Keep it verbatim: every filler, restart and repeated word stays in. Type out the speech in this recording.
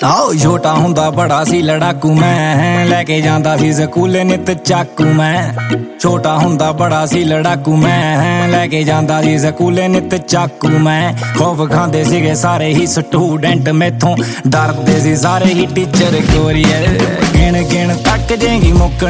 ਆਓ ਛੋਟਾ ਹੁੰਦਾ ਬੜਾ ਸੀ ਲੜਾਕੂ ਮੈਂ, ਲੈ ਕੇ ਜਾਂਦਾ ਸੀ ਸਕੂਲੇ ਨਿੱਤ ਚਾਕੂ ਮੈਂ। ਛੋਟਾ ਹੁੰਦਾ ਬੜਾ ਸੀ ਲੜਾਕੂ ਮੈਂ, ਲੈ ਕੇ ਜਾਂਦਾ ਸੀ ਸਕੂਲੇ ਨਿੱਤ ਚਾਕੂ ਮੈਂ। ਖੌਫ ਖਾਂਦੇ ਸੀਗੇ ਸਾਰੇ ਹੀ ਸਟੂਡੈਂਟ ਮੈਥੋਂ, ਡਰਦੇ ਸੀ ਸਾਰੇ ਹੀ ਟੀਚਰ ਗੋਰੀਏ। ਗਿਣ ਗਿਣ ਤੱਕ ਜੇਗੀ ਮੁੱਕਣ